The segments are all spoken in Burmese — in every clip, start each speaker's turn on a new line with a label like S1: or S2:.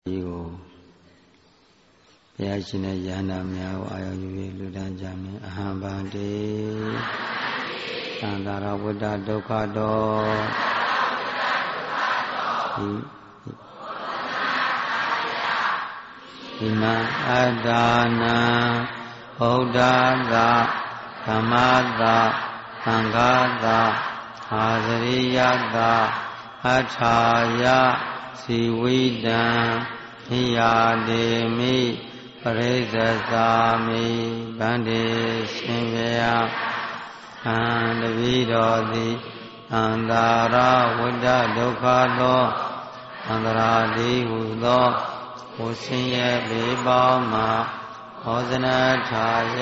S1: ကိုဘုရားရှင်ရဲ့ယန္တာများကိုအာရုံယူပြီးလူတန်းကြမယ်အဟံဗန္တိသံဃာရဝတ္တဒုက္ခတောဣမံအတ္တနာဗုဒ္ဓသာဓမ္မသာသံဃာသာအာသရိယသာအထာယစီဝိတံဟိယာတေမိပရိစ္ဆသာမိဗန္တိရှင်ဘုရားအံတပိတော်သည်အန္တာရဝတ္တဒုက္ခသောအန္တရာတိဟုသောဘုဆင်းရဲဘေးပေါင်းမှာဟောဇနထာယ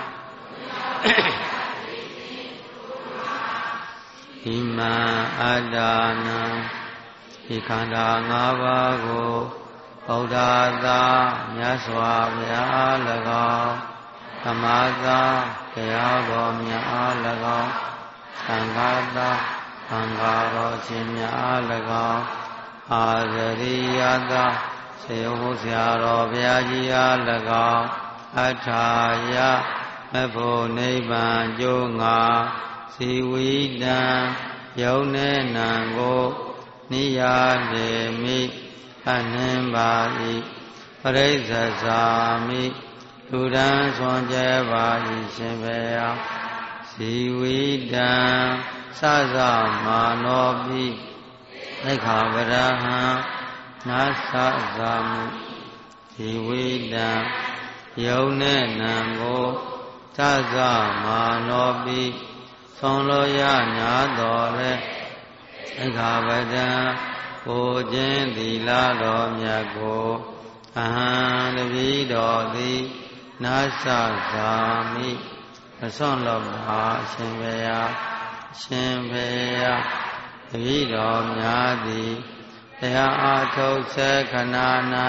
S1: ဣမံအတ္တနာဒီခန္ဓာ၅ပါးကိုဗုဒ္ဓသာမြတ်စွာဘုရား၎င်းဓမ္မသာတရားတော်များအား၎င်းသံဃာသာသံဃာတော်ရှင်များအား၎င်းအာဇရိယသာဆေယဟုဆရာတော်ဘုရားကြီးအား၎င်းအထာယမဖို့နိဗ္ဗာန်ကျိုးငါစီဝိတံယုံနေနံကိုနိယာတေမိအနှင်းပါ၏ပရိစ္ဆသာမိလူတန်းဆွန်ကြပါ၏ရှင်ဘုရားစီဝိတံသဇမာနောပိသိက္ခာပရဟံနာသဇာမိစီဝိတံယုံနေနံကိုသဇမာနောပိဆုံးလို့ရညာတော်လဲသိက္ခာပဒံကိုခြင်းသီလတော်မြတ်ကိုအဟံတပိတော်သည်နာသဇာမိအစွန့်လောပါရှင်ဘုရားရှင်ဘုရားတပိတော်များသည်တရားအားထုတ်စေခဏ၌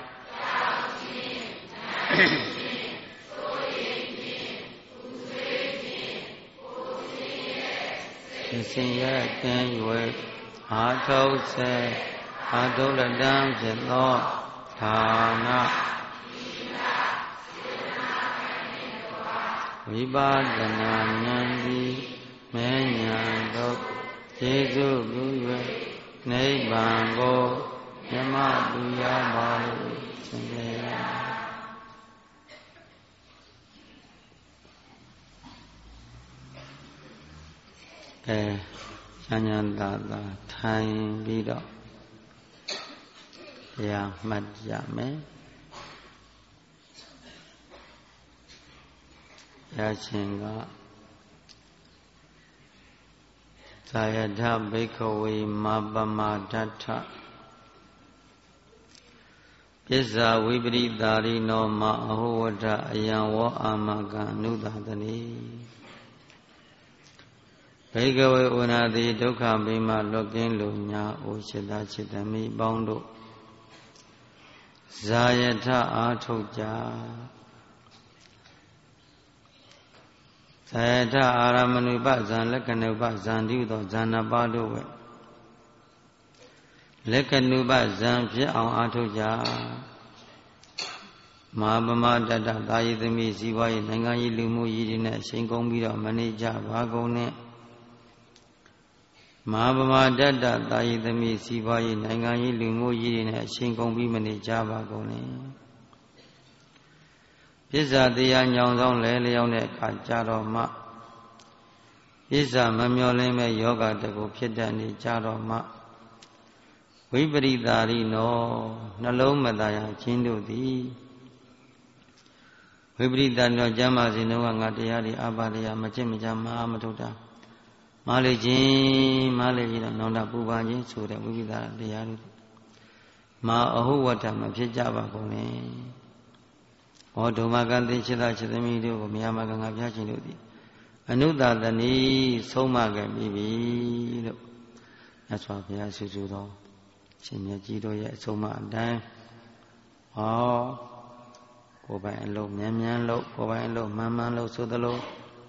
S1: စင်ရကင်း၍အာထုတ်စေအာထုလတံဖြစ်သောဌာနဝိပါဒနာဉာဏ်သည်မဲဉာဏ်တို့ကျေစုပြု၍နိဗ္ဗာန်ကိုမြမတူရပါ၏ရှင်ဘုရားဉာဏ်သာသာထိုင်ပြီးတော့တရားမှတ်ကြမယ်ဘုရားရှင်ကသာယထဘိက္ခဝေမပမာဒဋ္ဌပစ္စာဝိပရိသာရိနောမအဟောဝတ္ထအယံဝောအာမကံအနုဒသနိဘိကဝေဥနာတိဒုက္ခမိမလွတ်ကင်းလို့ညာအိုရှိတာจิตမိပေါင်းတို့ဇာယထအားထုတ်ကြဇာယထအာရမဏုပဇံလက္ခဏုပဇံတိဟုသောဇာနာပါတို့ဝေလက္ခဏုပဇံဖြစ်အောင်အားထုတ်ကြမဟာပမတ္တသာယိသမိဇီဝရေးနိုင်ငံရေးလူမှုရေးတွေနဲ့အချိန်ကုန်ပြီးတော့မနေကြပါကုန်နဲ့မဟာဗမာတတ္တသာယိသမိစီးပွားရေးနိုင်ငံရေးလူမှုရေးတွေနဲ့အရှင်ကုန်ပြီးမနေကြပါကုန်နဲ့ပစ္စာတရားညောင်ဆောင်လဲလျောင်းတဲ့အခါကြတော့မှပစ္စာမမျောလင်းမဲ့ယောဂတကူဖြစ်တတ်နေကြတော့မှဝိပရိသာရိနောနှလုံးမသာယာခြင်းတို့သည်ဝိပရိသနောကျမ်းမာစဉ်တော့ငါတရားတွေအပါလျာမချစ်မကြမအားမထုတ်တာမာလေခြင်းမာလေကြီးတော့နောင်တပူပန်ခြင်းဆိုတဲ့ဝိပိသတရားတွေမာအဟုဝတ္ထမဖြစ်ကြပါကုန်နဲ့ဟောဒုမကံသိချစ်သာချစ်သမီးတို့ကိုမြာမကံငါပြခြင်းတို့သည်အနုတသနီဆုံးမခဲ့ပြီလို့မြတ်စွာဘုရားဆုစုတော်ရှင်မြတ်ကြီးတို့ရဲ့အဆုံးအမအတိုင်းဟောကိုယ်ပိုင်အလုပ်မြန်မြန်လုပ်ကိုယ်ပိုင်အလုပ်မှန်မှန်လုပ်ဆိုသလို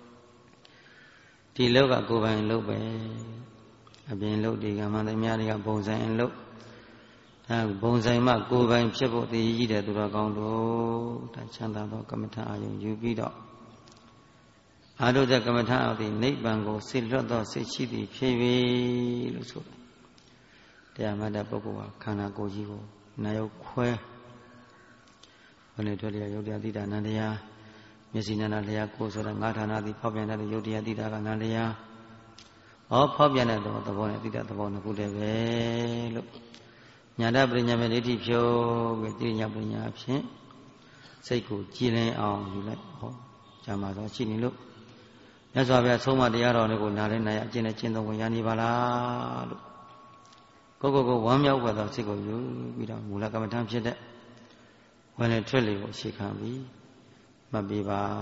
S1: ဒီလောကကိုယ်ပိုင်လုပ်ပဲအပြင်လုပ်ဒီကမှန်သမျှတွေကပုံစံအလုပ်ဒါဘုံဆိုင်မှကိုယ်ပိုင်ဖြစ်ဖို့တည်ရည်တဲ့သူတော်ကောင်းတို့ဒါချမ်းသာသောကမ္မထာအာယုံယူပြီးတော့အာရုဒ္ဓကမ္မထာအသည်နိဗ္ဗာန်ကိုစိတ်လွတ်သောစိတ်ရှိသည်ဖြစ်၍လို့ဆိုတယ်တရားမှတ်တဲ့ပုဂ္ဂိုလ်ဟာခန္ဓာကိုယ်ကြီးကိုနာယုတ်ခွဲဝင်လေထွက်လျက်ယုတ်တရားတိတာနန္တရားမျက်စိနာနာလျာကိုယ်ဆိုတဲ့ငါးဌာနသည်ဖောက်ပြန်တဲ့ယုတ်တရားတိတာကနန္တရားဖောက်ပြန်တဲ့သဘောနဲ့တိတာသဘောနှစ်ခုတည်းပဲလို့ညာတပရိညာမေဒိဋ္ဌိဖြုတ်ပြီးတိညာပညာဖြင့်စိတ်ကိုကြည်လင်အောင်ယူလိုက်ဇာမာသောရှိနေလို့မြတ်စွာဘုရားဆုံးမတရားတော်တွေကိုနားလည်နိုင်အကျင့်နဲ့ကျင့်သုံးဝင်ရနေပါလားလို့ကိုဝမ်းမြောက်သောစိတ်ကိုယူပြီးတော့မူလကမ္မထံဖြစ်တဲ့ဝင်လေထွက်လေကိုအခြေခံပြီးမှတ်ပေးပါ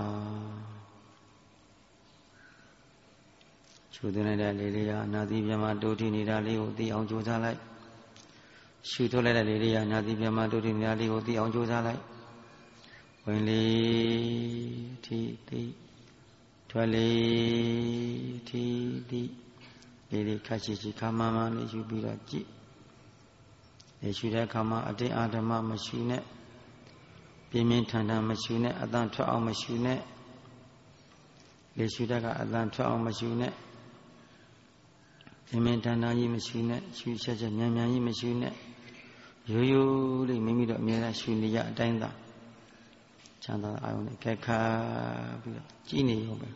S1: ရှုသွင်းလိုက်တဲ့လေလေးကအနာတိပြမတိုးထီနေတာလေးကိုသိအောင်ကြိုးစားလိုက်ရှုထုတ်လိုက်တဲ့လေလေးကအနာတိပြမတိုးထီနေတာလေးကိုသိအောင်ကြိုးစားလိုက်ဝင်လေထီသိထွက်လေထီသိလေလေးခက်ရှိရှိခါမမလေးယူပြီးတော့ကြည့်လေရှုတဲ့အခါမှာအတင်းအာဓမ္မမရှုနဲ့ပြင်းပြင်းထန်ထန်မရှုနဲ့အတန်ထွက်အောင်မရှုနဲ့လေရှုတဲ့ကအတန်ထွက်အောင်မရှုနဲ့ပြင်းပြင်းထန်ထန်ကြီးမရှုနဲ့ရှုချက်မြန်မြန်ကြီးမရှုနဲ့ရိုးရိုးလေးမိမိတို့အမြဲတမ်းရှုနေရအတိုင်းသာချမ်းသာအာရုံနဲ့ခက်ခါပြီးတော့ကြည်နေရုံပဲ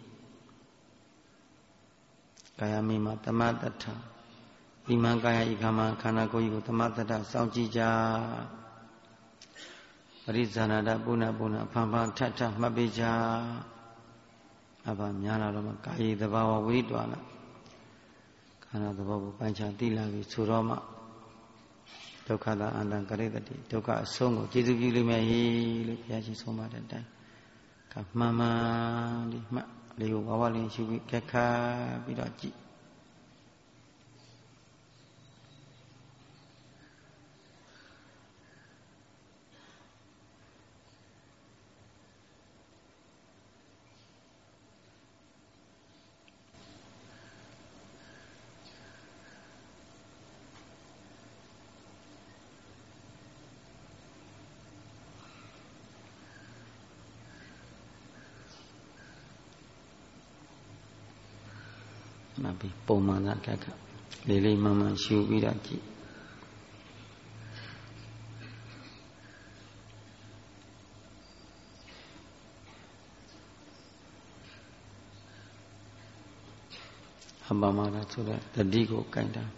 S1: ကာယမိမတမတ္ထဒီမံကာယဤခမခန္ဓာကိုယ်ကြီးကိုတမတ္တစောင့်ကြည့်ကြပရိဇာနာတပုဏ္ဏအဖန်ဖန်ထထမှတ်ပေးကြအဘများလာတော့မှကာယသဘာဝဝိတ္တဝါလာခန္ဓာသဘောကိုပိုင်းခြားသိလာပြီဆိုတော့မှဒုက္ခသာအန္တံကရိတတိဒုက္ခအဆုံးကိုကျေစုပြုလိမ့်မယ်ဟိလို့ဘုရားရှင်ဆုံးမတဲ့အတိုင်းကမှန်မှန်ဒီမှတ်လေးကိုဝါဝလင်းရှုပြီးခက်ခါပြီးတော့ကြည့်ပုံမှန်သာခက်ခက်လေးလေးမှန်မှန်ရှုပြီးတော့ကြည့်အပမနာဆိုတဲ့တတိကိုကြိုင်တာ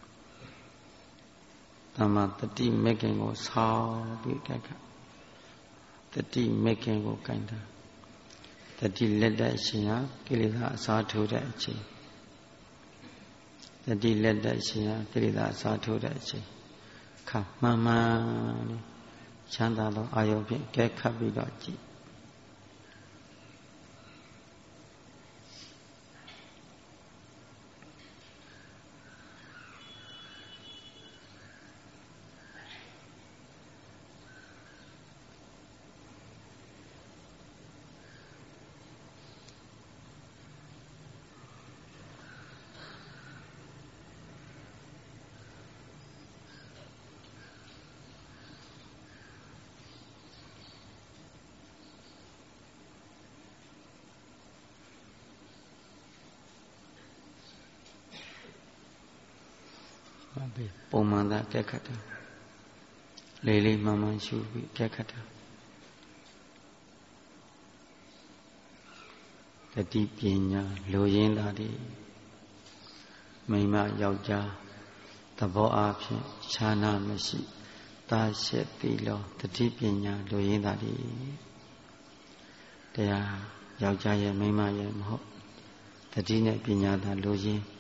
S1: တမတတိမဲ့ခင်ကိုဆောင်းပြီးခက်ခက်တတိမဲ့ခင်ကိုကြိုင်တာတတိလက်တဲ့အချိန်ဟာကိလေသာအစားထိုးတဲ့အချိန်တတိလက်တဲ့အချိန်ဟာကိလေသာအစားထိုးတဲ့အချိန်ခါမှန်မှန်လေးချမ်းသာသောအာယုံဖြင့်ကဲခတ်ပြီးတော့ကြည့်ပုံမှန်သာကဲခတ်တာလေးလေးမှန်မှန်ရှုပြီးကဲခတ်တာတတိပညာလိုရင်းသာဒီမိန်းမယောက်ျားသဘောအားဖြင့်ခြားနာမရှိတာရှက်ပြီးလောတတိပညာလိုရင်းသာဒီတရားယောက်ျားရဲ့မိန်းမရဲ့မဟုတ်တတိနဲ့ပညာသာလိုရင်း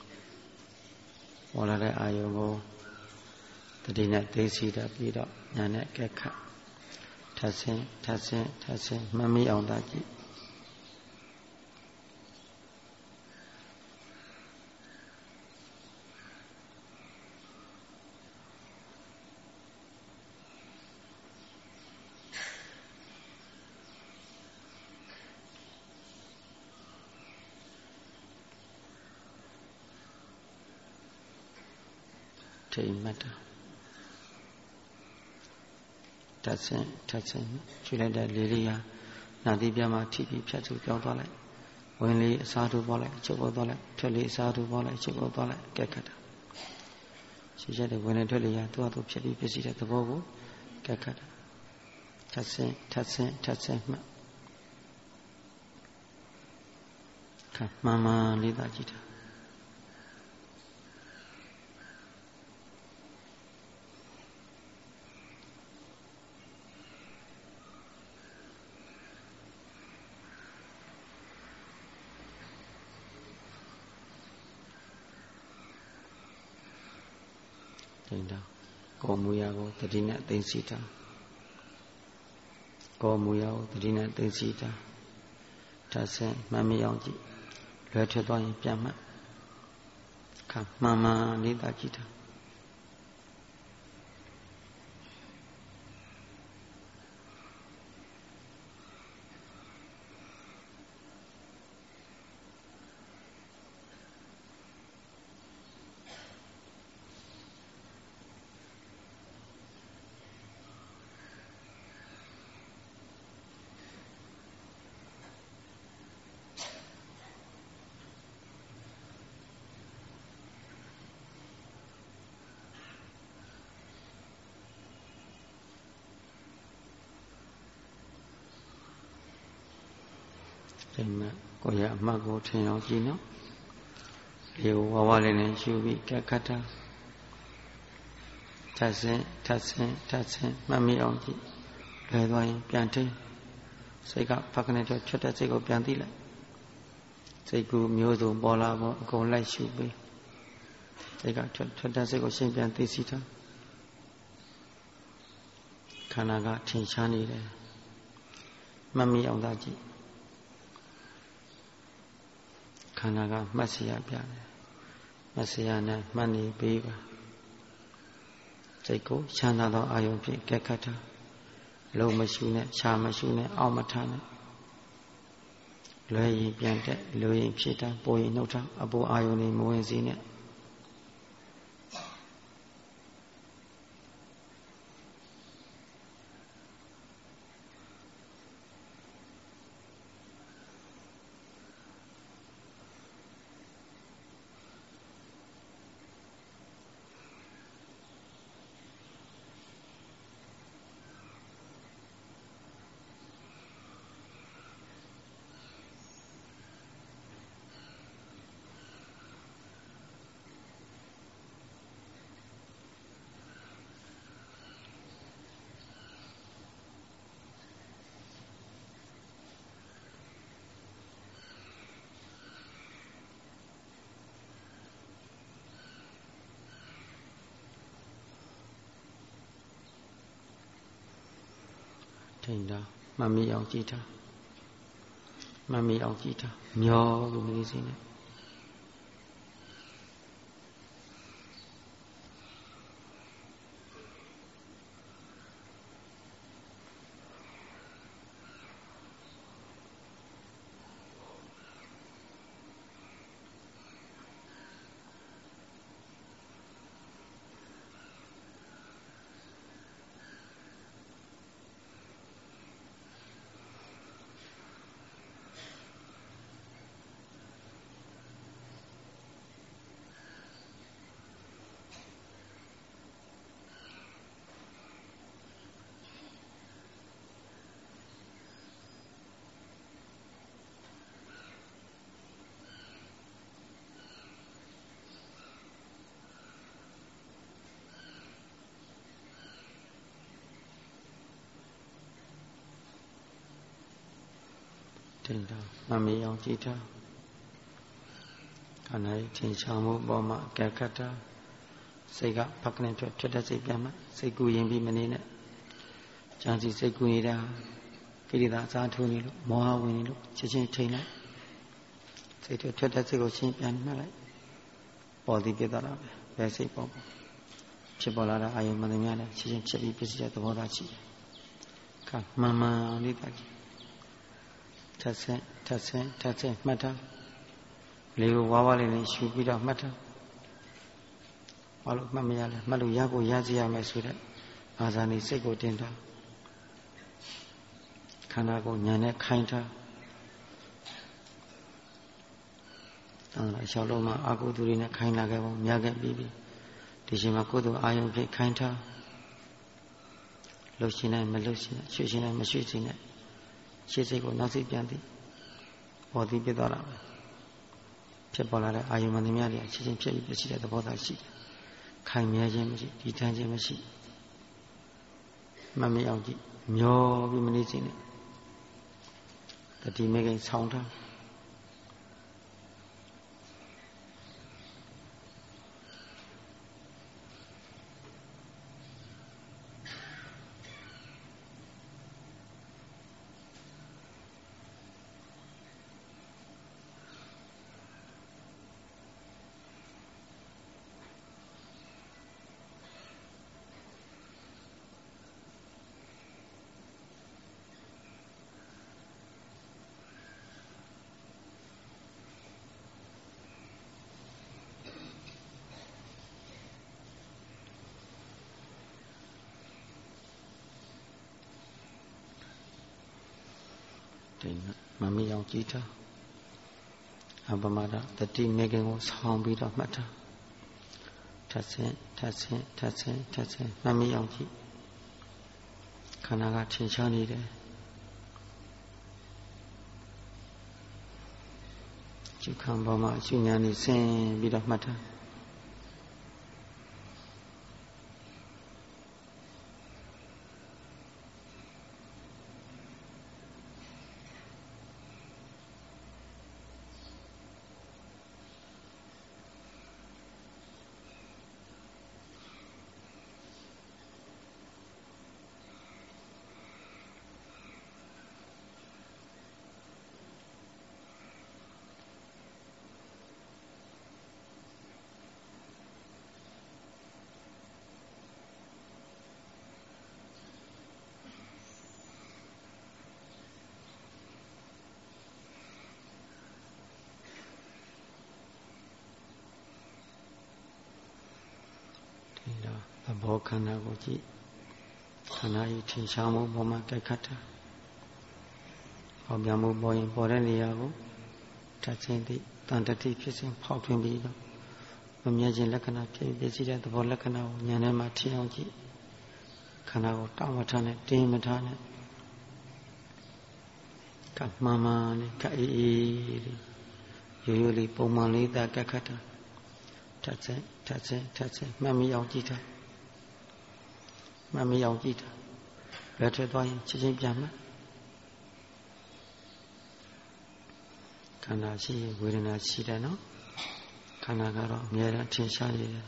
S1: ပေါ်လာတဲ့အာယုံကိုတတိနဲ့သိသိတာပြီးတော့ညာနဲ့ကဲခတ်ထပ်ဆင်းမှတ်မိအောင်သာကြည့်ထိမ်မှတ်တာထပ်ဆင်းချွေလိုက်တဲ့လေလေးဟာနာသီးပြားမှာထိပြီးဖြတ်စုပြောင်းသွားလိုက်ဝင်လေးအစားထိုးပေါ်လိုက်ချုပ်ပေါ်သွားလိုက်ထွက်လေးအစားထိုးပေါ်လိုက်ချုပ်ပေါ်သွားလိုက်ကဲခတ်တာရှိချက်တဲ့ဝင်လေထွက်လေဟာသူ့အတူဖြစ်ပြီးဖြစ်စီတဲ့သဘောကိုကဲခတ်တာထပ်ဆင်းမှတ်မှန်မှန်လေးသာကြည့်တာကိုယ်မူရာကိုတတိနဲ့သိသိတာကိုယ်မူရာကိုတတိနဲ့သိသိတာထပ်ဆင်းမှတ်မအောင်ကြည့်လွယ်ထွက်သွားရင်ပြန်မှတ်မှန်မှန်လေးသာကြည့်တာဒီမှာကိုရအမှတ်ကိုထင်အောင်ကြည့်နော်ဒီဝါဝလေးနဲ့ရှုပြီးကဲခတ်တာထပ်ဆင်းမှတ်မိအောင်ကြည့်လွယ်သွားရင်ပြန်ထိစိတ်ကဖက်ကနေတော့ချွတ်တဲ့စိတ်ကိုပြန်သိလိုက်စိတ်ကူမျိုးစုံပေါ်လာပေါ်အကုန်လိုက်ရှုပေးစိတ်ကချွတ်တဲ့စိတ်ကိုရှင်းပြန်သိစီတာခန္ဓာကထင်ရှားနေတယ်မှတ်မိအောင်သာကြည့်ခန္ဓာကမှတ်စီရပြတယ်မှတ်စီရနဲ့မှတ်နေပေးပါစိတ်ကိုချမ်းသာသောအာယုံဖြင့်ကဲခတ်တာလုံးမရှုနဲ့ရှာမရှုနဲ့အောက်မထားနဲ့လွယ်ရင်ပြန်တက်လွယ်ရင်ဖြစ်တာပိုရင်နှုတ်ထားအပေါ်အာယုံနေမဝင်စေနဲ့ထိန်တာမှတ်မိအောင်ကြည့်တာမျောလို့မနေစေနဲ့ထိန်တာမှတ်မိအောင်ကြည့်တာခန္ဓာရဲ့ထင်ရှားမှုပေါ်မှာကဲခတ်တာစိတ်ကဖက်ကနေထွက်တဲ့စိတ်ပြန်မှစိတ်ကူရင်ပြီးမနေနဲ့ကြံစီစိတ်ကူနေတာကိလေသာအစားထိုးနေလို့မောဟဝင်နေလို့ချက်ချင်းထိန်လိုက်စိတ်ထွက်တဲ့စိတ်ကိုရှင်းပြန်မှတ်လိုက်ပေါ်သည်ပြသွားတာပဲဘယ်စိတ်ပေါ်ဖြစ်ပေါ်လာတာအာယုံမှန်သမျှနဲ့ချက်ချင်းဖြစ်ပြီးပြည့်စုံတဲ့သဘောထားရှိတယ်ခါမှန်မှန်လေးပါကြည့်ထပ်ဆင်းမှတ်ထားလေကိုဝါးဝါးလေးနဲ့ရှူပြီးတော့မှတ်ထားဘာလို့မှတ်မရလဲမှတ်လို့ရကိုရစီရမယ်ဆိုတဲ့အာဇာနည်စိတ်ကိုတင်ထားခန္ဓာကိုယ်ဉာဏ်နဲ့ခိုင်းထားရှောက်လုံးမှာအာဟုသူတွေနဲ့ခိုင်းလာခဲ့ပုံများခဲ့ပြီးဒီချိန်မှာကိုယ်တို့အာယုံဖြစ်ခိုင်းထားလှုပ်ရှင်နိုင်မလှုပ်ရှင်ရွှေ့ရှင်နိုင်မရွှေ့ရှင်နိုင်ရှေ့စိတ်ကိုနောက်စိတ်ပြန်သည်ပေါ်သည်ပြသွားတာပဲဖြစ်ပေါ်လာတဲ့အာယုံမှန်သမျှတွေအချင်းချင်းဖြစ်ပြီးပြရှိတဲ့သဘောသာရှိတယ်ခိုင်မြဲခြင်းမရှိဒီထမ်းခြင်းမရှိမမအောင်ကြည့်မျောပြီးမနေခြင်းနဲ့တတိမေကိဆောင်းထားမမီအောင်ကြည်ထားအပမဒတတိမေခင်ကိုဆောင်းပြီးတော့မှတ်ထားထပ်ဆင်းမမီအောင်ကြည်ခန္ဓာကထင်ရှားနေတယ်ကျုခံပေါ်မှာရှုဉာဏ်နဲ့ဆင်းပြီးတော့မှတ်ထားဘောခန္ဓာကိုကြည့်ခန္ဓာကြီးထင်ရှားမှုပေါ်မှာတိုက်ခတ်တာပေါ်ပြမှုပေါ်ရင်ပေါ်တဲ့နေရာကိုထပ်ချင်းသည့်တန်တတိဖြစ်စဉ်ဖောက်ထွင်းပြီးတော့မမြဲခြင်းလက္ခဏာဖြစ်ပြည့်စုံတဲ့သဘောလက္ခဏာကိုဉာဏ်ထဲမှာထင်အောင်ကြည့်ခန္ဓာကိုတောင်းမထားနဲ့တင်းမထားနဲ့ကမှန်မှန်နဲ့ကအေးအေးရိုးရိုးလေးပုံမှန်လေးသာကတ်ခတ်တာထပ်ချင်းမှတ်မိအောင်ကြည့်ထားမမီအောင်ကြည့်တာလက်ထွက်သွားရင်ချင်းချင်းပြန်မှခန္ဓာရှိဝေဒနာရှိတယ်နော်ခန္ဓာကတော့အများအားထင်ရှားနေတယ်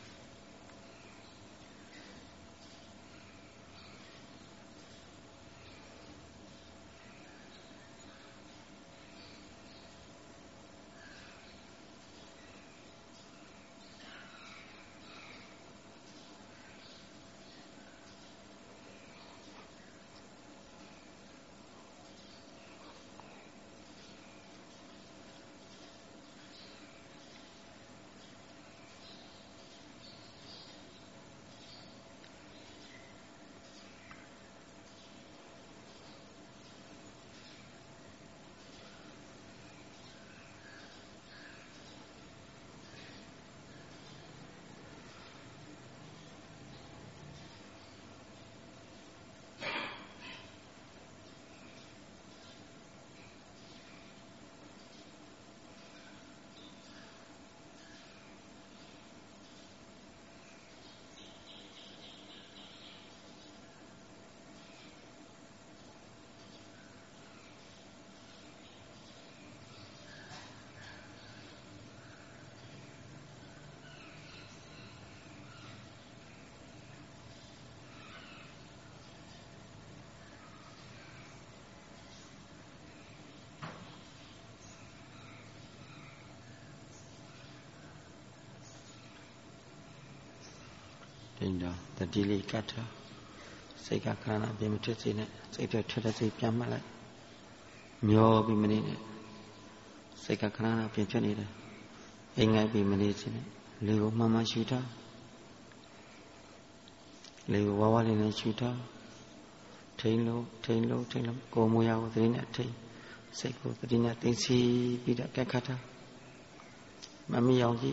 S1: တင်တော့တတိလေးကတ်ထားစိတ်ကခန္ဓာပြင်မထွက်စေနဲ့စိတ်ထွက်တဲ့စိတ်ပြန်မှတ်လိုက်မျောပြီးမနေနဲ့စိတ်ကခန္ဓာပြင်ထွက်နေတယ်အိမ်ငိုက်ပြီးမနေစေနဲ့လေကိုမှန်မှန်ရှုထားလေကိုဝါဝါလေးနဲ့ရှုထားထိန်လို့ကိုယ်မူရကိုသတိနဲ့ထိန်စိတ်ကိုသတိနဲ့သိသိပြီးတော့ကဲခတ်တာမမိအောင်ကြည့်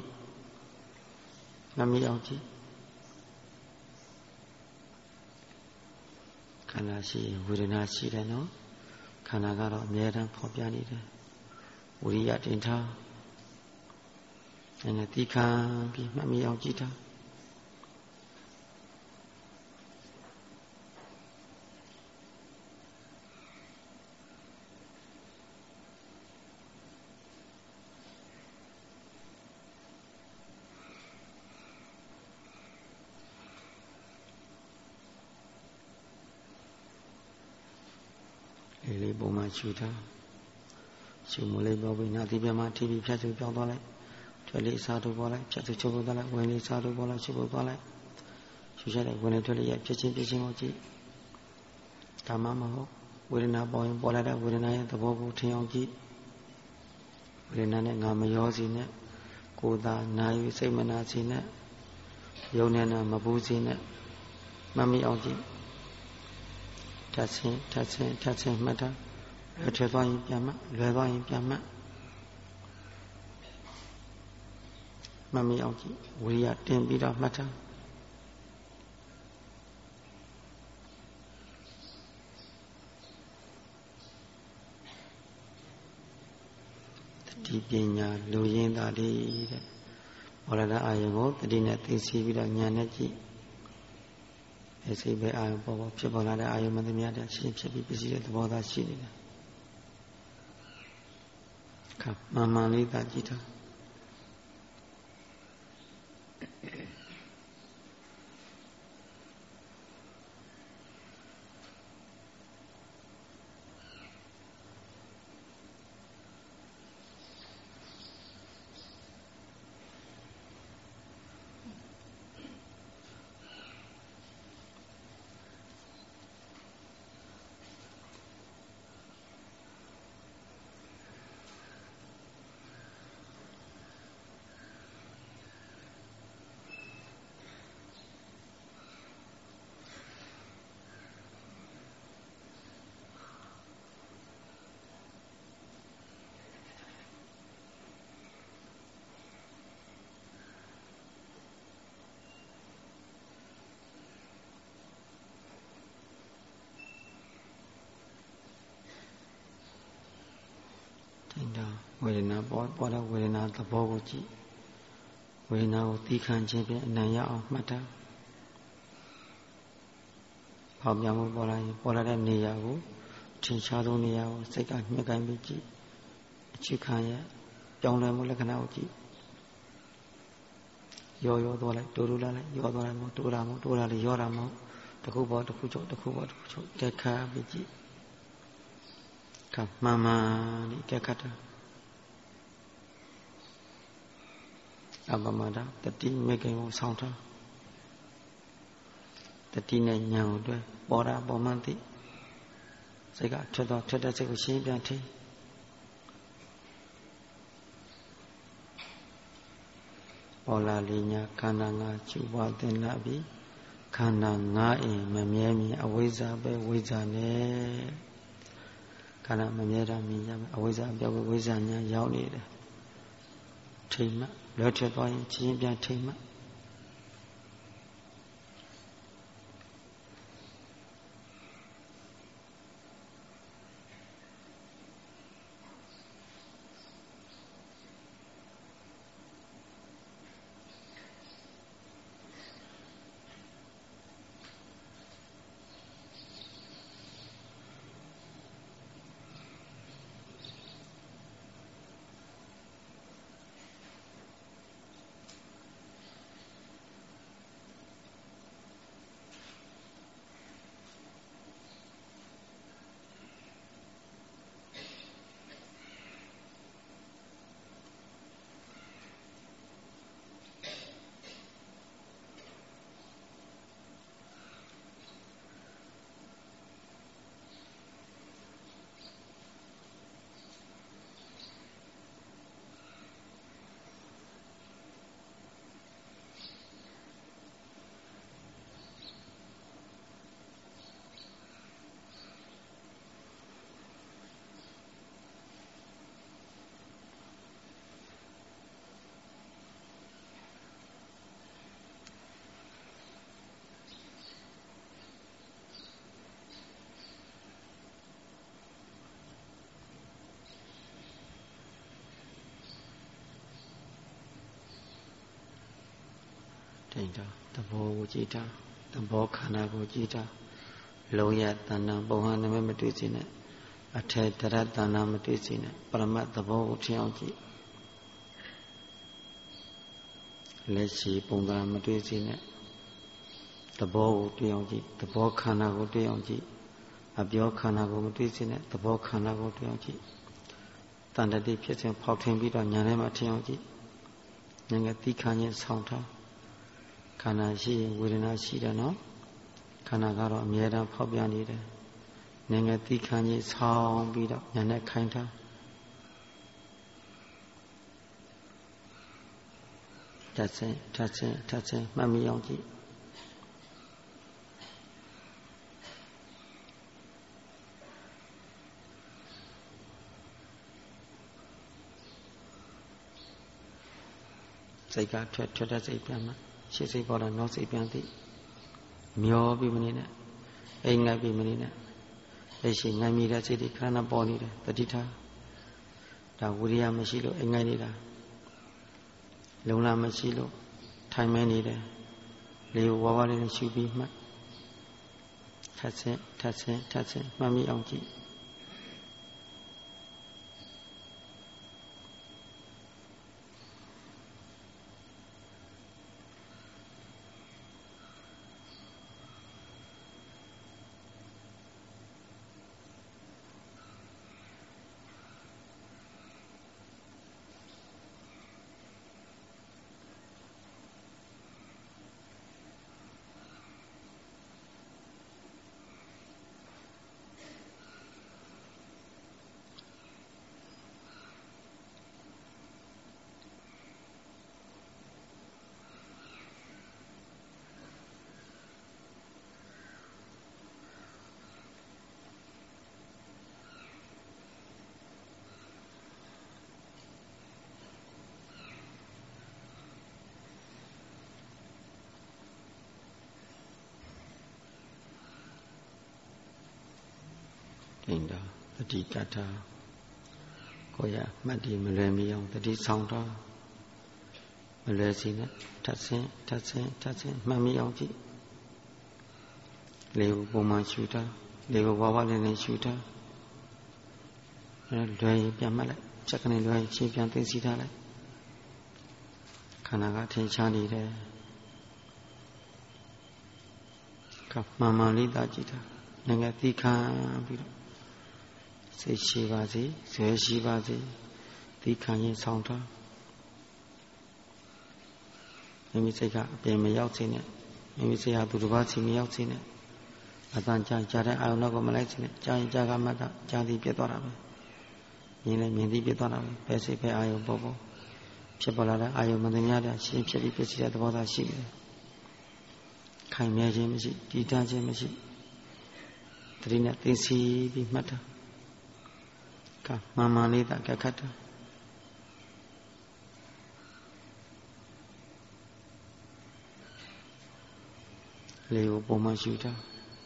S1: ခန္ဓာရှိရင်ဝေဒနာရှိတယ်နော်ခန္ဓာကတော့အမြဲတမ်းဖော်ပြနေတယ်ဝိရိယတင်ထားအဲ့ဒါတိခံပြီးမှတ်မိအောင်ကြည့်တာလေးပုံမှန်ရှုထားရှုမလေးပေါ်ပြီးနာတိပြမထိပြီးဖြတ်စုပြောင်းသွားလိုက်ထွက်လေးစားထုတ်ပေါ်လိုက်ဖြတ်စုချုပ်ပေါ်သွားလိုက်ဝင်လေးစားထုတ်ပေါ်လိုက်ချုပ်ပေါ်သွားလိုက်ရှုရတဲ့ဝင်လေးထွက်လေးရဖြစ်ချင်းကိုကြည့်ဓမ္မမဟုတ်ဝေဒနာပေါ်ရင်ပေါ်လာတဲ့ဝေဒနာရဲ့သဘောကိုထင်အောင်ကြည့်ဝေဒနာနဲ့ငါမရောစီနဲ့ကိုယ်သာနာယူစိတ်မနာစီနဲ့ယုံနဲ့မပူးစီနဲ့မမိအောင်ကြည့်ထပ်ချင်းမှတ်တာလွယ်ထွက်သွားရင်ပြန်မှတ်လွယ်သွားရင်ပြန်မှတ်မမိအောင်ကြည့်ဝိရိယတင်ပြီးတော့မှတ်တာတတိပညာလူရင်းသားလေးတဲ့ဘောရဒအာယုံကိုတတိနဲ့သိသိပြီးတော့ဉာဏ်နဲ့ကြည့်စိတ်ပဲအာယုံပေါ်ဖြစ်ပေါ်လာတဲ့အာယုံမသမီးတဲ့ရှင်းဖြစ်ပြီးပစ္စည်းတဲ့သဘောသားရှိနေတာခါမှန်လေးသာကြည့်တာဝေဒနာပေါ်တဲ့ဝေဒနာသဘောကိုကြည့်ဝေဒနာကိုသိခံခြင်းဖြင့်အနံ့ရအောင်မှတ်တာဖောက်ပြန်မှုပေါ်လာရင်ပေါ်လာတဲ့နေရာကိုထင်ရှားသောနေရာကိုစိတ်ကညှိကိုင်းပြီးကြည့်အခြေခံရပြောင်းလဲမှုလက္ခဏာကိုကြည့်ရောသွားလိုက်တိုးလာလိုက်ရောသွားလိုက်မဟုတ်တိုးလာလေရောတာမဟုတ်တစ်ခုပေါ်တစ်ခုချုပ်တက်ခါပြီးကြည့်ကမှန်လေးတက်ခါတာအပမဒတတိမေခင်ကိုဆောင်းထားတတိနဲ့ဉာဏ်ကိုတွဲပေါ်တာပေါ်မှန်းသိစိတ်ကထွက်တဲ့စိတ်ကိုရှင်းပြန်ထိပေါ်လာလိညာခန္ဓာငါကျူပွားတင်လာပြီခန္ဓာငါအိမ်မမြဲမြင်အဝိဇ္ဇာပဲဝိဇ္ဇာနဲ့ခန္ဓာမမြဲတာမြင်ရမယ်အဝိဇ္ဇာပြောက်ဝိဇ္ဇာညာရောက်နေတယ်ထိမ့်မှလွယ်ထွက်သွားရင်ချင်းပြန်ထိမ့်မှင်တာသဘောကိုကြည်တာသဘောခန္ဓာကိုကြည်တာလုံးရတဏ္ဍပုံဟံနမမတွေ့စေနဲ့အထေတရတဏ္ဍမတွေ့စေနဲ့ပရမတ်သဘောကိုထင်အောင်ကြည့်လက်ရှိပုံသဏ္ဍာန်မတွေ့စေနဲ့သဘောကိုတွေ့အောင်ကြည့်သဘောခန္ဓာကိုတွေ့အောင်ကြည့်အပြောခန္ဓာကိုမတွေ့စေနဲ့သဘောခန္ဓာကိုတွေ့အောင်ကြည့်တန်တတိဖြစ်စဉ်ဖောက်ထင်ပြီးတော့ညာထဲမှာထင်အောင်ကြည့်ဉာဏ်ကတိခဏ်ချင်းဆောင်းထားခန္ဓာရှိရင်ဝေဒနာရှိတယ်နော်ခန္ဓာကတော့အမြဲတမ်းဖောက်ပြန်နေတယ်ဉာဏ်ကတိခဏ်ချင်းဆောင်းပြီးတော့ညာနဲ့ခိုင်းထားထပ်ဆင်းမှတ်မိအောင်ကြည့်စိတ်ကထွက်တဲ့စိတ်ပြန်မှရှေ့စိတ်ပေါ်တော့နောက်စိတ်ပြန်သိမျောပြီးမနေနဲ့အိမ်ငိုက်ပြီးမနေနဲ့လက်ရှိငိုင်းမိတဲ့စိတ်တွေခဏခဏပေါ်နေတယ်တတိထားဒါဝိရိယမရှိလို့အိမ်ငိုက်နေတာလုံလမရှိလို့ထိုင်မဲနေတယ်လေဝါးဝါးလေးနဲ့ရှူပြီးမှတ်ထပ်ဆင်းမှတ်မိအောင်ကြည့်င်တာတတိကထာကိုရမှတ်ဒီမလွယ်မီအောင်တတိဆောင်တော့မလွယ်စီနဲ့ထပ်ဆင်းမှတ်မိအောင်ကြည့်လေကိုပုံမှန်ရှူတာလေကိုဝါဝလေးနဲ့ရှူတာလွယ်ရင်ပြန်မှတ်လိုက်ချက်ကနေလွယ်ရင်ချင်းပြန်သိသိထားလိုက်ခန္ဓာကထင်ရှားနေတယ်ကမှန်မှန်လေးသာကြည့်တာငါသိခံပြီးတော့စိတ်ရှိပါစေဇွဲရှိပါစေသိခံရင်ဆောင်ထားမိမိစိတ်ကအပြင်မရောက်စေနဲ့မိမိစိတ်ဟာသူတစ်ပါးစီမရောက်စေနဲ့အတန်ကြာတဲ့အာယုံတော့ကိုမလိုက်စေနဲ့ကြာရင်ကြာကမှတ်တာကြာသည်ပြတ်သွားတာပဲမြင်လည်းမြင်သည်ပြတ်သွားတာပဲဘယ်စိတ်ပဲအာယုံပေါ်ဖြစ်ပေါ်လာတဲ့အာယုံမသိများတဲ့ရှင်းဖြစ်ပြီးပြည့်စုံတဲ့သဘောသာရှိတယ်ခိုင်မြဲခြင်းမရှိတည်တံ့ခြင်းမရှိတတိနဲ့သိစီပြီးမှတ်တာကမှန်မှန်လေးသာကခတ်တာလေကိုပုံမှန်ရှူတာ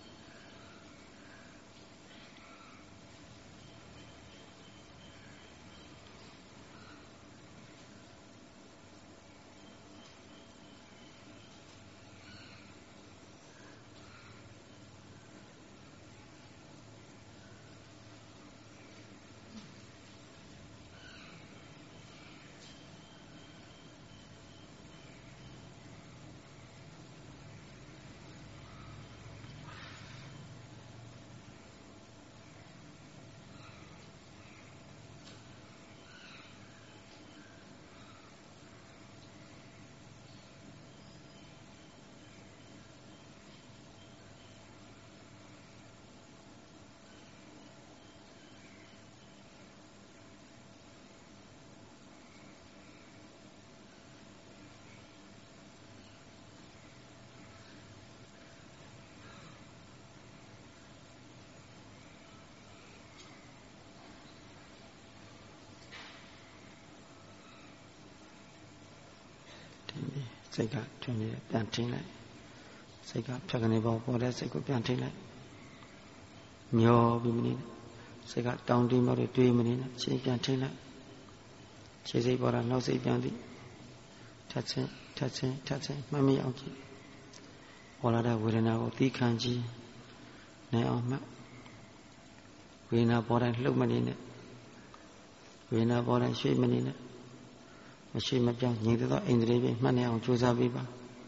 S1: စိတ်ကထွင်နေပြန်ထိလိုက်စိတ်ကဖြတ်ကနေပေါ်တဲ့စိတ်ကိုပြန်ထိလိုက်မျောပြီးမနေနဲ့စိတ်ကတောင်းတင်းမောတွေးမနေနဲ့ရှင်းပြန်ထိလိုက်ရှင်းစိတ်ပေါ်တာနောက်စိတ်ပြန်သည်မှတ်မိအောင်ကြည့်ပေါ်လာတဲ့ဝေဒနာကိုသိခံကြည့်နိုင်အောင်မှတ်ဝေဒနာပေါ်တိုင်းလှုပ်မနေနဲ့ဝေဒနာပေါ်တိုင်းရွှေ့မနေနဲ့မရှိမပြောင်းညီသောအိန္ဒြေပဲမှတ်နေအောင်ကြိုးစားပေးပါ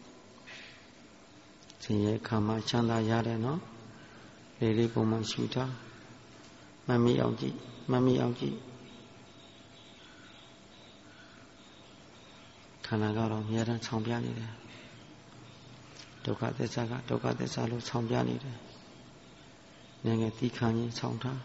S1: ဆင်းရဲခံမှချမ်းသာရတယ်နော်လေးပုံမှန်ရှုထားမှတ်မိအောင်ကြည့်ခန္ဓာကတော့အများအားဆောင်ပြနေတယ်ဒုက္ခသစ္စာကဒုက္ခသစ္စာလို့ဆောင်ပြနေတယ်ငယ်ငယ်သိခံရင်ဆောင်ထား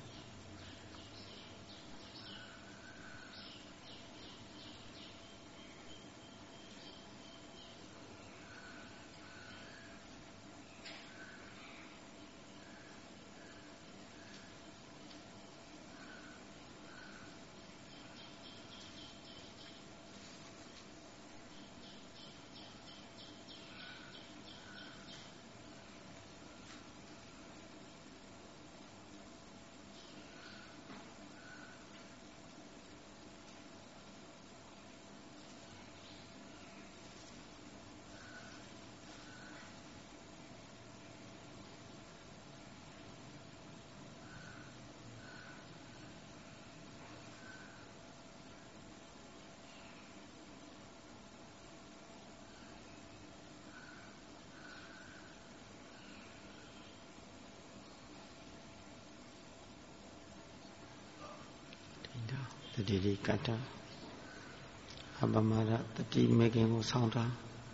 S1: တတိလေးကတ္တအပမရတတိမေခင်ကိုဆောင်းထား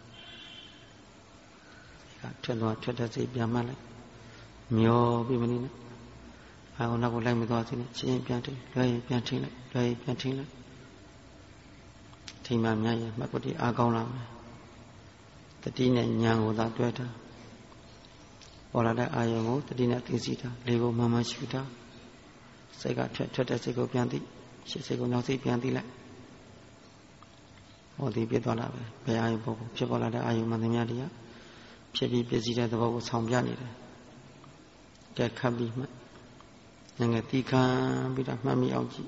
S1: ထွက်တဲ့စိတ်ပြန်မှတ်လိုက်မျောပြီးမနေနဲ့အာရုံနောက်ကိုလိုက်မသွားစေနဲ့ချင်းပြန်ထိလွှဲရင်ပြန်ထိလိုက်လွှဲရင်ပြန်ထိလိုက်ထိမှများရင်မှတ်ဖို့ဒီအားကောင်းလာမယ်တတိနဲ့ဉာဏ်ကိုသာတွဲထားပေါ်လာတဲ့အာရုံကိုတတိနဲ့သိစီထားလေးကိုမှန်မှန်ရှုထားစိတ်ကထွက်တဲ့စိတ်ကိုပြန်သိရှစ်စိတ်ကိုနောက်စိတ်ပြန်သိလိုက်ဟောဒီပြသွားတာပဲဘယ်အာယုပုဂ္ဂိုလ်ဖြစ်ပေါ်လာတဲ့အာယုမှန်သမျှတရားဖြစ်ပြီးပြည့်စည်တဲ့သဘောကိုဆောင်ပြနေတယ်ကဲခပ်ပြီးမှငယ်တီးခံပြီးတော့မှတ်မိအောင်ကြည့်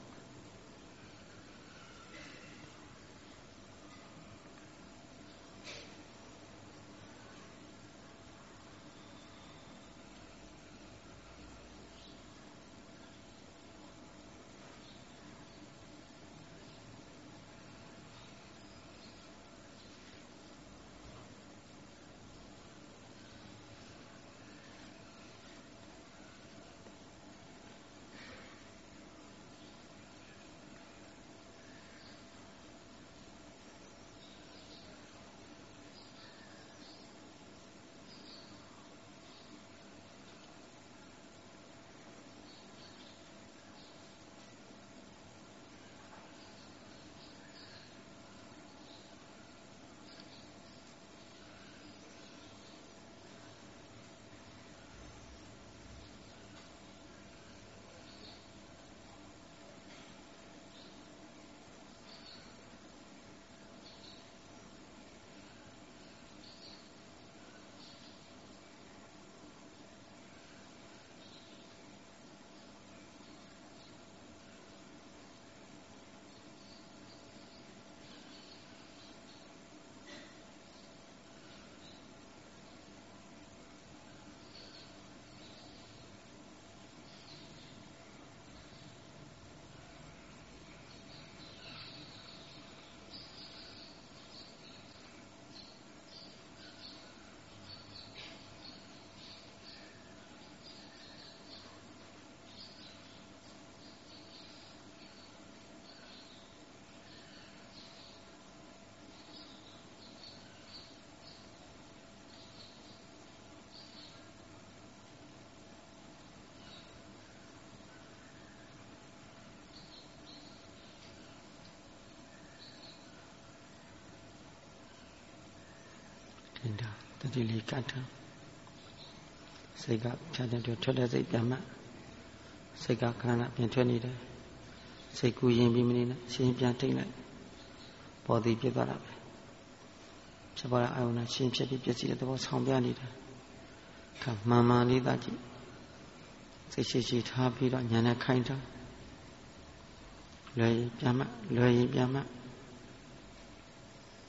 S1: တတိလေးကတ်ထားစိတ်ကဖြတ်တဲ့ထွက်တဲ့စိတ်ပြန်မှစိတ်ကခဏပြန်ထွက်နေတယ်စိတ်ကူးရင်ပြီးမနေနဲ့ရှင်းပြန်ထိတ်လိုက်ပေါ်သည်ပြစ်သွားတာပဲဖြစ်ပေါ်လာအာယုဏရှင်းဖြစ်ပြီးပြည့်စည်တဲ့သဘောဆောင်ပြနေတယ်ခါမှန်မှန်လေးသာကြည့်စိတ်ရှိထားပြီးတော့ညာနဲ့ခိုင်းထားလွယ်ရင်ပြန်မှ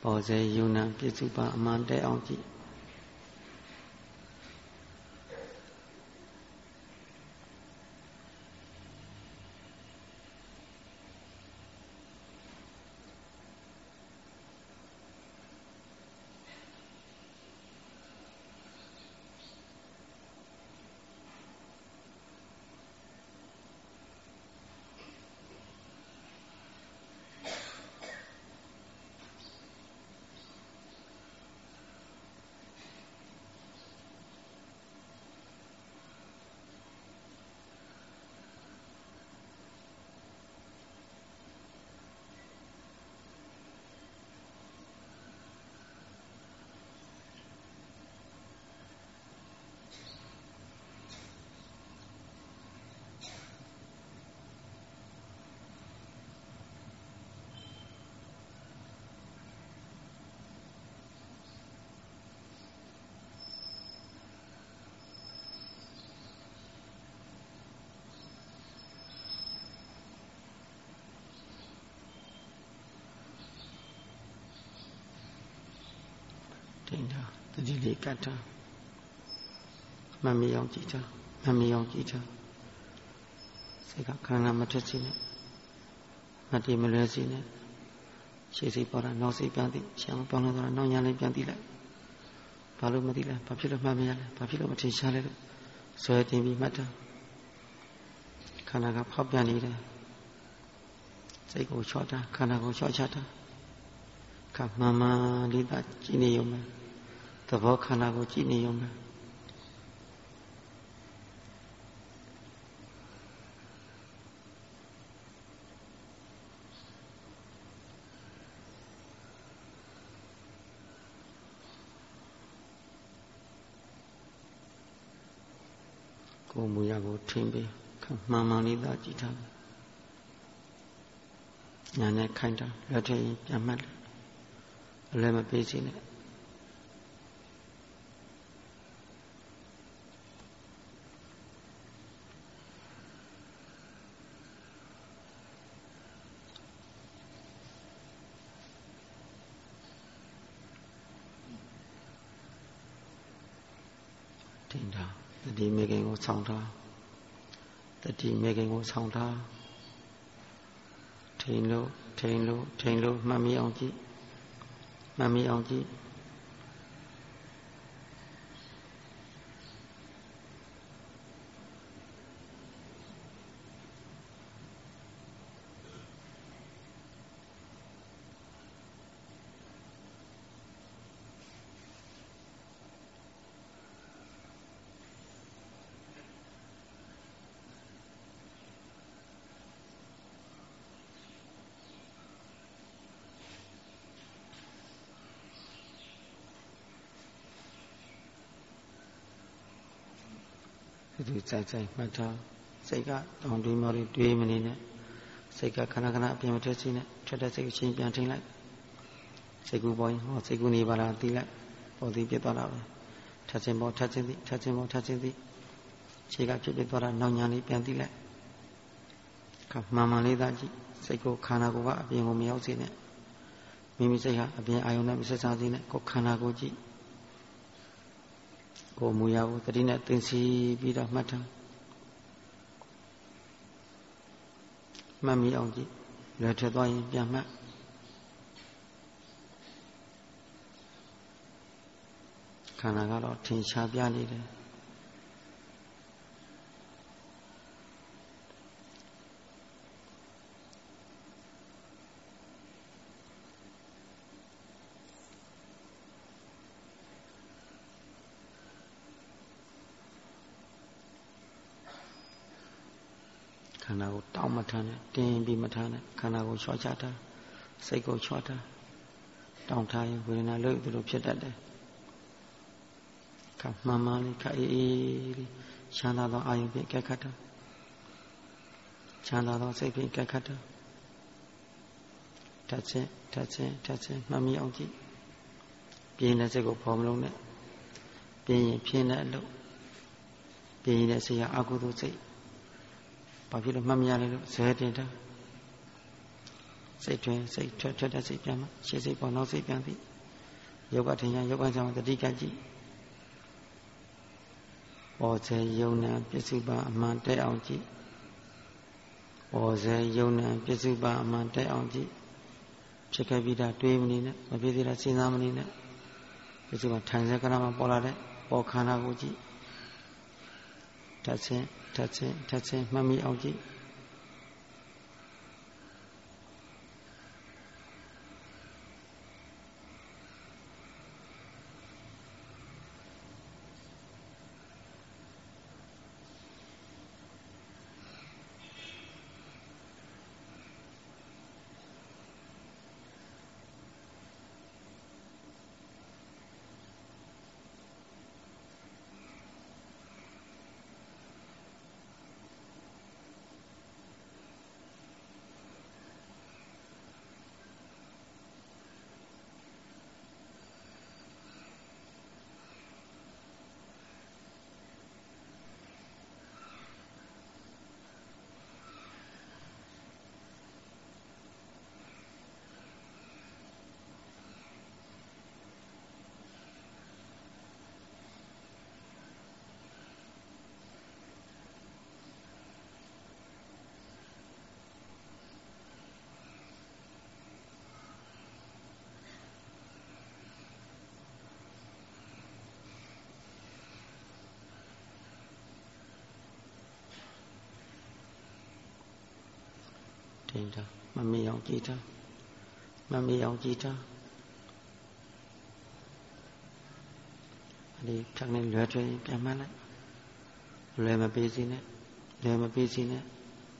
S1: ပေါ်စေယူနာပြည့်စုံပါအမှန်တဲအောင်ကြည့်တင်တာတတိလေးကတ်တာမမီအောင်ကြည့်တာမမီအောင်ကြည့်တာစိတ်ကခန္ဓာမထက်စီနဲ့မတည်မလွဲစီနဲ့ရှေ့စိတ်ပေါ်တာနောက်စိတ်ပြန်သိရှေ့အောင်ပြောင်းလာတာနောက်ညာလေးပြန်သိလိုက်ဘာလို့မသိလဲဘာဖြစ်လို့မှတ်မရလဲဘာဖြစ်လို့မထင်ရှားလဲလို့ဆွဲတင်ပြီးမှတ်တာခန္ဓာကဖောက်ပြန်နေတယ်စိတ်ကိုချော့တာခန္ဓာကိုချော့ချတာခမမလေးသာကြည့်နေရုံပဲသဘောခန္ဓာကိုကြည့်နေရုံပဲကိုယ်မူရကိုထင်ပြီးခမမလေးသာကြည့်တာညာနဲ့ခိုင်းတာလက်ထက်ရင်ပြန်မှတ်တယ်အလည်းမပေးစီနဲ့တင်တာတတိမေခင်ကိုဆောင်းထားတတိမေခင်ကိုဆောင်းထားထိန်လို့ထိန်လို့ထိန်လို့မှတ်မိအောင်ကြည့်မှတ်မိအောင်ကြည့်ဒီစိုက်မှတ်ထားစိတ်ကတောင်တွေးမောတွေတွေးမနေနဲ့စိတ်ကခဏခဏအပြင်မထွက်စီနဲ့ထွက်တဲ့စိတ်ကိုချင်းပြန်ထိန်လိုက်စိတ်ကူပေါ်ရင်ဟောစိတ်ကူနေပါလားသိလိုက်ပေါ်သိပြတ်သွားတာပဲထပ်ချင်းပေါ်ထပ်ချင်းသိထပ်ချင်းပေါ်ထပ်ချင်းသိခြေကဖြစ်ဖြစ်သွားတာနောက်ညာလေးပြန်သိလိုက်ခမှန်မှန်လေးသာကြည့်စိတ်ကိုခန္ဓာကိုယ်ကအပြင်ကိုမရောက်စေနဲ့မိမိစိတ်ဟာအပြင်အာယုံနဲ့မဆက်စားစေနဲ့ကိုယ်ခန္ဓာကိုယ်ကြည့်ကိုမူရကိုတတိနဲ့သင်စီပြီးတော့မှတ်ထားမှတ်မိအောင်ကြည့်လွယ်ထွက်သွားရင်ပြန်မှတ်ခန္ဓာကတော့ထင်ရှားပြနေတယ်ခန္ဓာကိုတောင်းမထားနဲ့တင်းပြီးမထားနဲ့ခန္ဓာကိုချော့ချတာစိတ်ကိုချော့တာတောင်းထားရင်ဝေဒနာလို့သူတို့ဖြစ်တတ်တယ်ခမှန်မှန်လေးခအေးအေးလေးချမ်းသာသောအာယုဖြင့်ကဲခတ်တာချမ်းသာသောစိတ်ဖြင့်ကဲခတ်တာထပ်ချင်းထပ်ချင်းထပ်ချင်းမှတ်မိအောင်ကြည့်ပြင်းတဲ့စိတ်ကိုဖော်မလုံးနဲ့ပြင်းရင်ဖြင်းတဲ့အလုပ်ပြင်းတဲ့စိတ်ဟာအကုသိုလ်စိတ်ဘာဖြစ်လို့မှတ်မရလဲလို့ဇဲတင်တာစိတ်တွင်စိတ်ထွက်တဲ့စိတ်ပြန်မှရှေ့စိတ်ပေါ်နောက်စိတ်ပြန်ပြီးယောဂထင်ရယောဂကြောင့်တတိကကြည့်ပေါ်စေယုံနာပစ္စုပန်အမှန်တက်အောင်ကြည့်ပေါ်စေယုံနာပစ္စုပန်အမှန်တက်အောင်ကြည့်ဖြစ်ခဲ့ပြီးတာတွေးမနေနဲ့မဖြစ်သေးတာစဉ်းစားမနေနဲ့ပစ္စုပန်ထိုင်စေကရမှာပေါ်လာတဲ့ပေါ်ခန္ဓာကိုကြည့်ထပ်ချင်းမှတ်မိအောင်ကြည့်တင်တာမမေ့အောင်ကြည်တာမမေ့အောင်ကြည်တာဒီထက်နဲ့လွယ်ထွေးပြန်မှန်းလိုက်လွယ်မပေးစီနဲ့လွယ်မပေးစီနဲ့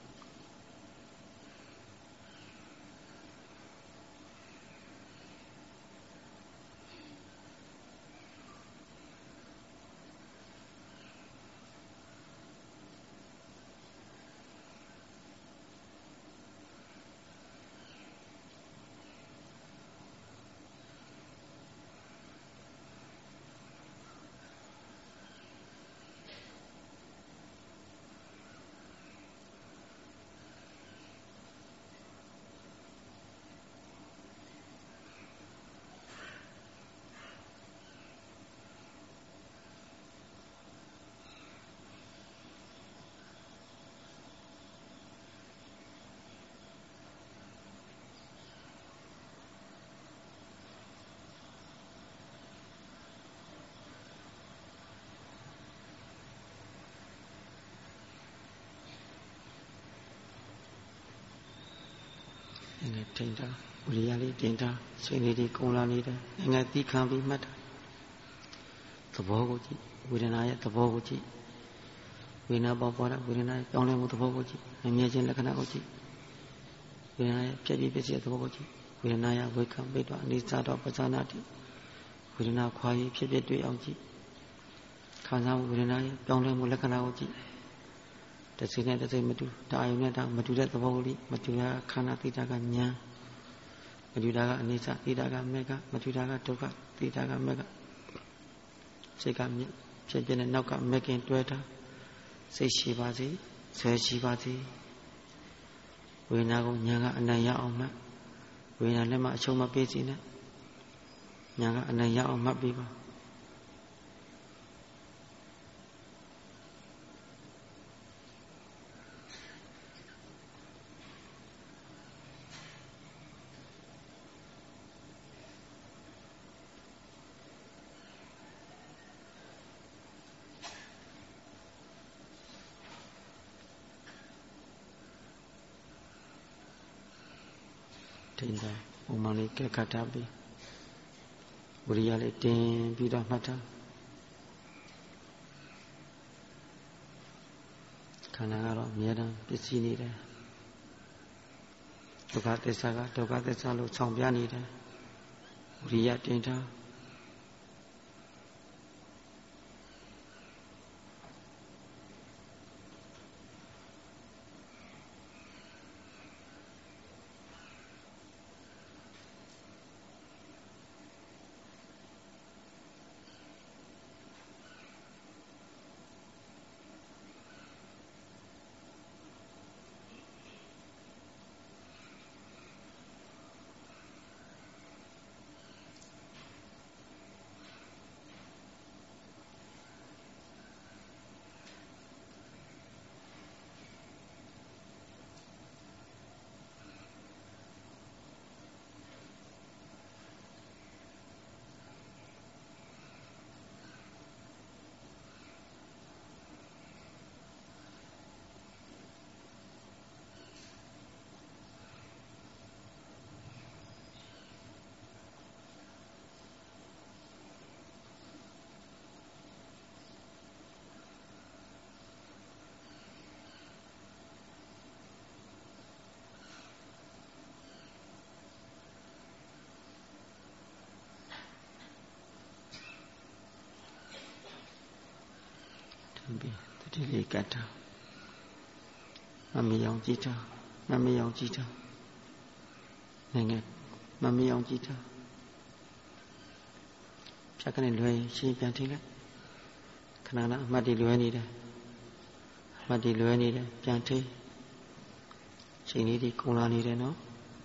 S1: တင်တာဝိရိယလေးတင်တာစိတ်လေးတွေကုန်လာနေတယ်ငါသိခံပြီးမှတ်တာသဘောကိုကြည့်ဝေဒနာရဲ့သဘောကိုကြည့်ဝေဒနာပေါ်ပေါ်တာဝေဒနာရဲ့ကြောင်းလဲမှုသဘောကိုကြည့်အမြဲချင်းလက္ခဏာကိုကြည့်ဝေဒနာရဲ့ပြည့်ပြည့်ပြည့်တဲ့သဘောကိုကြည့်ဝေဒနာရဲ့ဝေခံပိတ်တော့အနိစ္စတော့ပဇာနာတိဝေဒနာခွာရေးဖြစ်ဖြစ်တွေ့အောင်ကြည့်ခံစားမှုဝေဒနာရဲ့ကြောင်းလဲမှုလက္ခဏာကိုကြည့်တစ်စိနဲ့တစ်စိမတူဒါအယုံနဲ့ဒါမတူတဲ့သဘောကိုမတူတာခန္ဓာသိတာကညာမတူတာကအနိစ္စသိတာကမေကမတူတာကဒုက္ခသိတာကမေကစိတ်ကဖြစ်ဖြစ်နဲ့နောက်ကမေခင်တွဲတာစိတ်ရှိပါစေဆွဲရှိပါစေဝေဒနာကိုညာကအနံ့ရအောင်မှတ်ဝေဒနာလည်းမှအချုံမပေးစီနဲ့ညာကအနံ့ရအောင်မှတ်ပြီးပါတင်တာပုံမှန်လေးကဲခတ်ထားပြီးဝိရိယလေးတင်ပြီးတော့မှတ်ထားခန္ဓာကတော့အများတန်းပစ္စည်းနေတယ်ဒုက္ခသစ္စာကဒုက္ခသစ္စာလို့ဆောင်ပြနေတယ်ဝိရိယတင်ထားဒီလေးကတ်တာမမီအောင်ကြည့်တာမမီအောင်ကြည့်တာနိုင်ငံမမီအောင်ကြည့်တာဖြတ်ကနေလွယ်ရှင်းပြန်ထိလိုက်ခဏလားအမှတ်ဒီလွယ်နေတယ်အမှတ်ဒီလွယ်နေတယ်ပြန်ထိချိန်လေးဒီကုန်လာနေတယ်နော်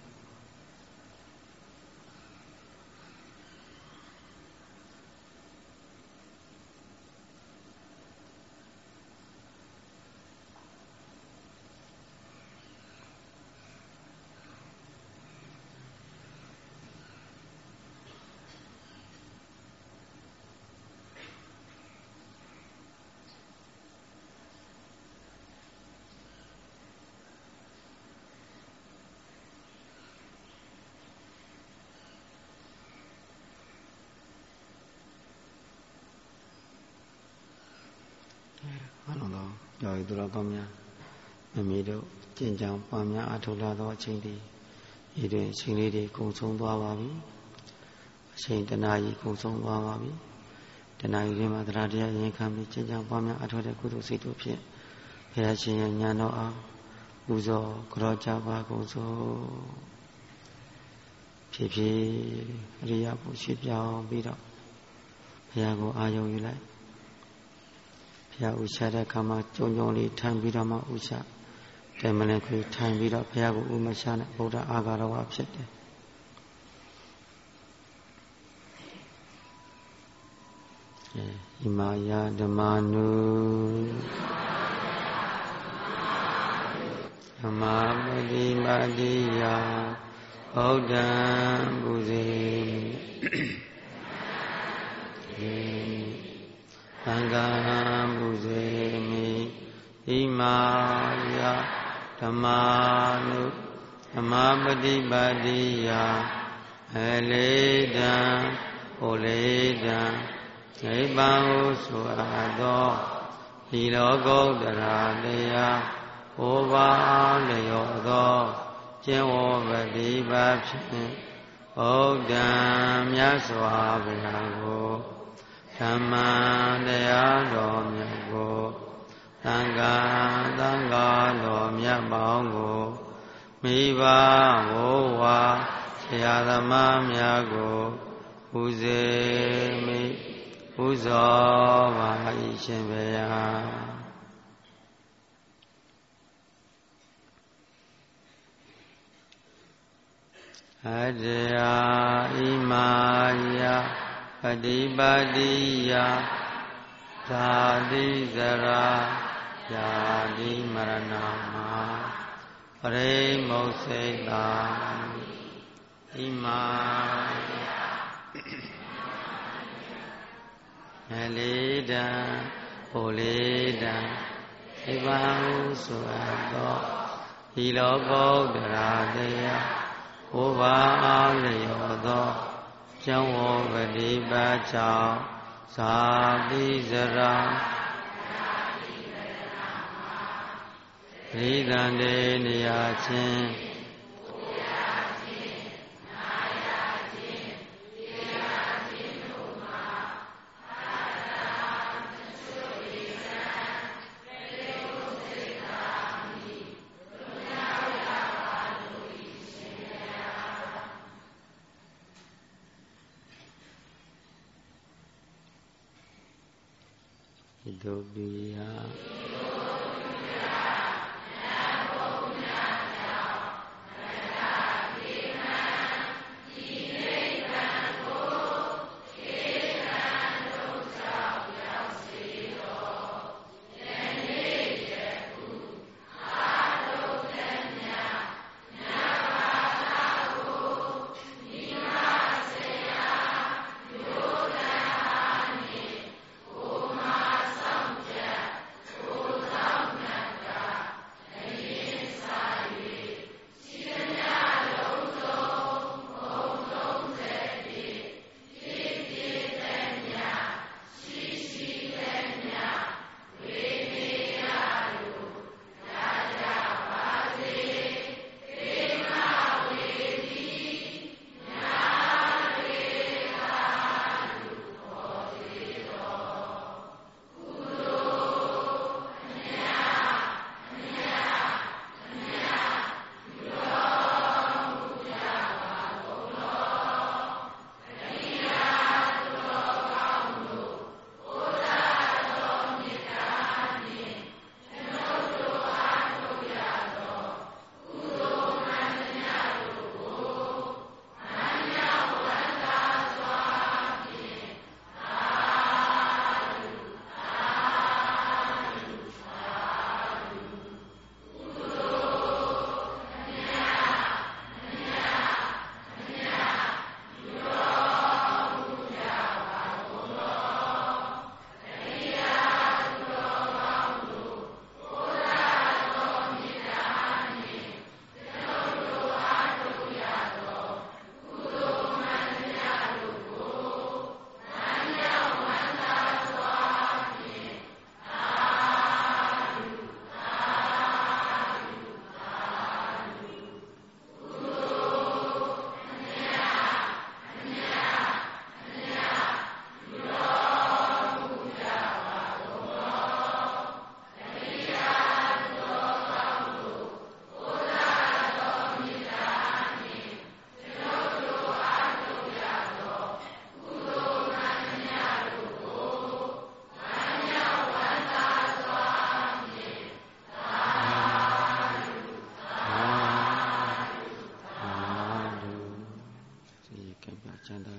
S1: ယောဂီသူတော်ကောင်းများမမေတို့ကျင့်ကြံပွားများအထောက်လာသောအချိန်ဒီဤတွင်အချိန်လေးတွေကုန်ဆုံးသွားပါပြီအချိန်တနာကြီးကုန်ဆုံးသွားပါပြီတနာကြီးတွင်မှာတရားတရားရင်ခံပြီးကျင့်ကြံပွားများအထောက်တဲ့ကုသိုလ်စိတ်တို့ဖြင့်ဘုရားရှင်ရဲ့ဉာဏ်တော်အားပူဇော်ကြောကြပါကုန်စို့ဖြည်းဖြည်းအရိယာဘုရှိပြောင်းပြီးတော့ဘုရားကိုအာရုံယူလိုက်ဘုရားဥချတဲ့ခါမှာကြုံကြုံလေးထိုင်ပြီးတော့မှဥချတယ်မလဲခွေထိုင်ပြီးတော့ဘုရားကိုဥမချနဲ့ဗုဒ္ဓအာဃာတော်ဝဖြစ်တယ်ဣမာယဓမ္မနုဓမ္မပတိမတိယဗုဒ္ဓံပူဇေသံဃာပူဇေမိဣမာယဓမ္မနုဓမ္မပฏิပါတိယအလေတံဟောလေတံနိဗ္ဗာန်ဟုဆိုအပ်သောဒီလောကုတ္တရာတရားဟောပါလျောသောကျင့်ဝတ်ပฏิပတ်ဖြင့်ဘုဒ္ဓံမြတ်စွာဘုရားကိုဓမ္မတရားတော်မြတ်ကိုသံဃာတော်မြတ်ပေါင်းကိုမိဘဘိုးဝါဆရာသမားများကိုပူဇေမိပူဇော်ပါ၏ရှင်ဘုရားအတ္တယာဣမာယပฏิပါတိယဓာတိဇရာယာတိမရဏမှာပရိမုစ္စေတာဣမာယလေတံဟောလေတံနိဗ္ဗာန်ဟုဆိုအပ်သောဒီလောကုတ္တရာတရားဟောပါလျောသောကျောင်းဝပฏิပတ်ကြောင့်ဇာတိဇရာရိသန္တေနေရာချင်းဒုပိယ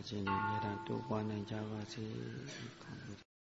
S1: ခြင်းတွေအများတိုးပွားနိုင်ကြပါစေ